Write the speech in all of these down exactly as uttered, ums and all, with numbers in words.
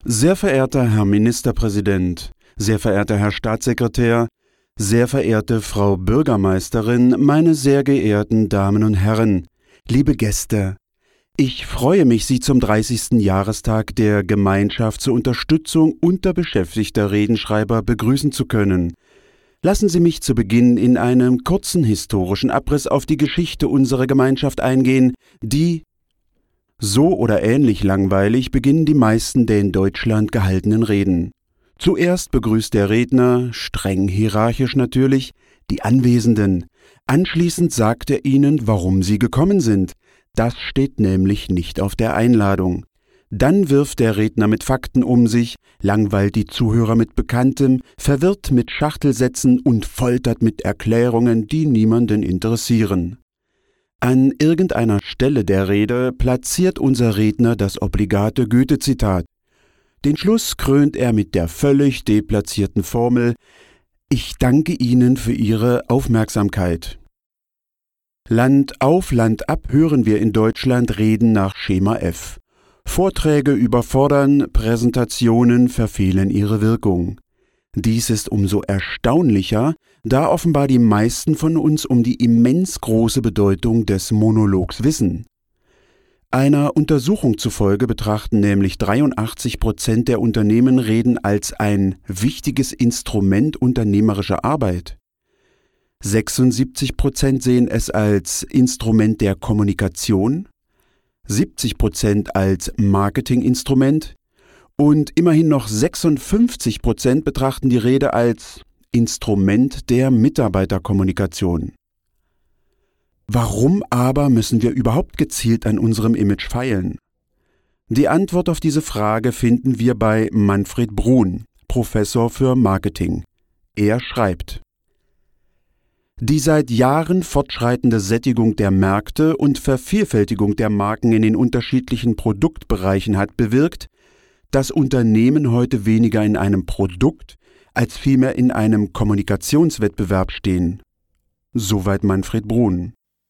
Sehr verehrter Herr Ministerpräsident, sehr verehrter Herr Staatssekretär, sehr verehrte Frau Bürgermeisterin, meine sehr geehrten Damen und Herren, liebe Gäste, ich freue mich, Sie zum dreißigsten Jahrestag der Gemeinschaft zur Unterstützung unterbeschäftigter Redenschreiber begrüßen zu können. Lassen Sie mich zu Beginn in einem kurzen historischen Abriss auf die Geschichte unserer Gemeinschaft eingehen, die so oder ähnlich langweilig beginnen die meisten der in Deutschland gehaltenen Reden. Zuerst begrüßt der Redner, streng hierarchisch natürlich, die Anwesenden. Anschließend sagt er ihnen, warum sie gekommen sind. Das steht nämlich nicht auf der Einladung. Dann wirft der Redner mit Fakten um sich, langweilt die Zuhörer mit Bekanntem, verwirrt mit Schachtelsätzen und foltert mit Erklärungen, die niemanden interessieren. An irgendeiner Stelle der Rede platziert unser Redner das obligate Goethe-Zitat. Den Schluss krönt er mit der völlig deplatzierten Formel: Ich danke Ihnen für Ihre Aufmerksamkeit. Land auf, Land ab hören wir in Deutschland Reden nach Schema F. Vorträge überfordern, Präsentationen verfehlen ihre Wirkung. Dies ist umso erstaunlicher, da offenbar die meisten von uns um die immens große Bedeutung des Monologs wissen. Einer Untersuchung zufolge betrachten nämlich dreiundachtzig Prozent der Unternehmen Reden als ein wichtiges Instrument unternehmerischer Arbeit. sechsundsiebzig Prozent sehen es als Instrument der Kommunikation, siebzig Prozent als Marketinginstrument und immerhin noch sechsundfünfzig Prozent betrachten die Rede als Instrument der Mitarbeiterkommunikation. Warum aber müssen wir überhaupt gezielt an unserem Image feilen? Die Antwort auf diese Frage finden wir bei Manfred Brun, Professor für Marketing. Er schreibt: Die seit Jahren fortschreitende Sättigung der Märkte und Vervielfältigung der Marken in den unterschiedlichen Produktbereichen hat bewirkt, dass Unternehmen heute weniger in einem Produkt als vielmehr in einem Kommunikationswettbewerb stehen. Soweit Manfred Brun.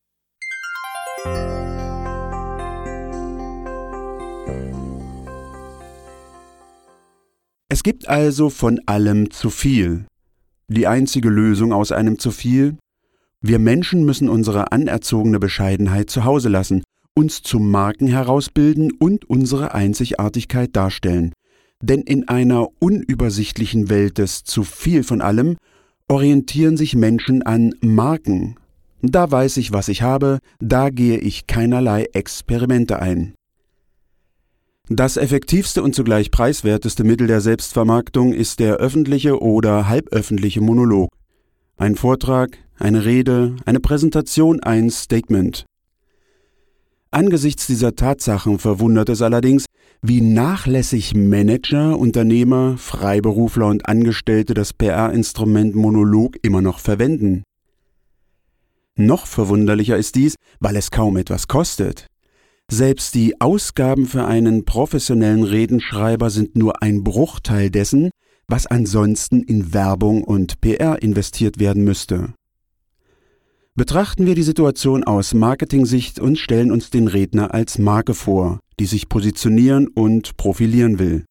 Es gibt also von allem zu viel. Die einzige Lösung aus einem zu viel: Wir Menschen müssen unsere anerzogene Bescheidenheit zu Hause lassen, uns zu Marken herausbilden und unsere Einzigartigkeit darstellen. Denn in einer unübersichtlichen Welt des zu viel von allem orientieren sich Menschen an Marken. Da weiß ich, was ich habe, da gehe ich keinerlei Experimente ein. Das effektivste und zugleich preiswerteste Mittel der Selbstvermarktung ist der öffentliche oder halböffentliche Monolog. Ein Vortrag, eine Rede, eine Präsentation, ein Statement. Angesichts dieser Tatsachen verwundert es allerdings, wie nachlässig Manager, Unternehmer, Freiberufler und Angestellte das P R-Instrument Monolog immer noch verwenden. Noch verwunderlicher ist dies, weil es kaum etwas kostet. Selbst die Ausgaben für einen professionellen Redenschreiber sind nur ein Bruchteil dessen, was ansonsten in Werbung und P R investiert werden müsste. Betrachten wir die Situation aus Marketing-Sicht und stellen uns den Redner als Marke vor, die sich positionieren und profilieren will.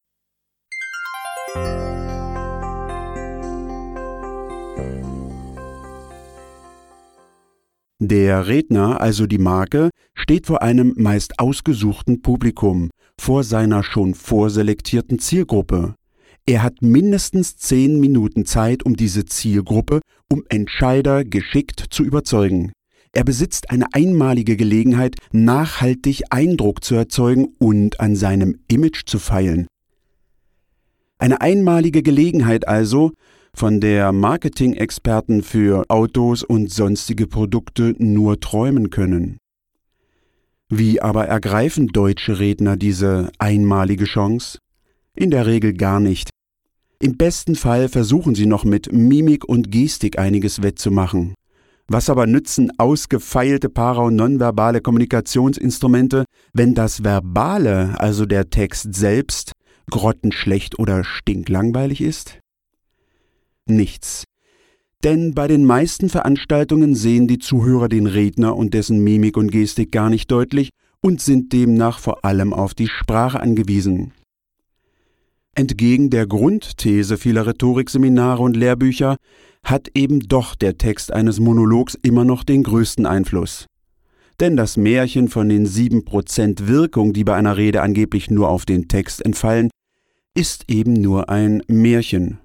Der Redner, also die Marke, steht vor einem meist ausgesuchten Publikum, vor seiner schon vorselektierten Zielgruppe. Er hat mindestens zehn Minuten Zeit, um diese Zielgruppe, um Entscheider geschickt zu überzeugen. Er besitzt eine einmalige Gelegenheit, nachhaltig Eindruck zu erzeugen und an seinem Image zu feilen. Eine einmalige Gelegenheit also, von der Marketing-Experten für Autos und sonstige Produkte nur träumen können. Wie aber ergreifen deutsche Redner diese einmalige Chance? In der Regel gar nicht. Im besten Fall versuchen sie noch mit Mimik und Gestik einiges wettzumachen. Was aber nützen ausgefeilte para- und nonverbale Kommunikationsinstrumente, wenn das Verbale, also der Text selbst, grottenschlecht oder stinklangweilig ist? Nichts. Denn bei den meisten Veranstaltungen sehen die Zuhörer den Redner und dessen Mimik und Gestik gar nicht deutlich und sind demnach vor allem auf die Sprache angewiesen. Entgegen der Grundthese vieler Rhetorikseminare und Lehrbücher hat eben doch der Text eines Monologs immer noch den größten Einfluss. Denn das Märchen von den sieben Prozent Wirkung, die bei einer Rede angeblich nur auf den Text entfallen, ist eben nur ein Märchen.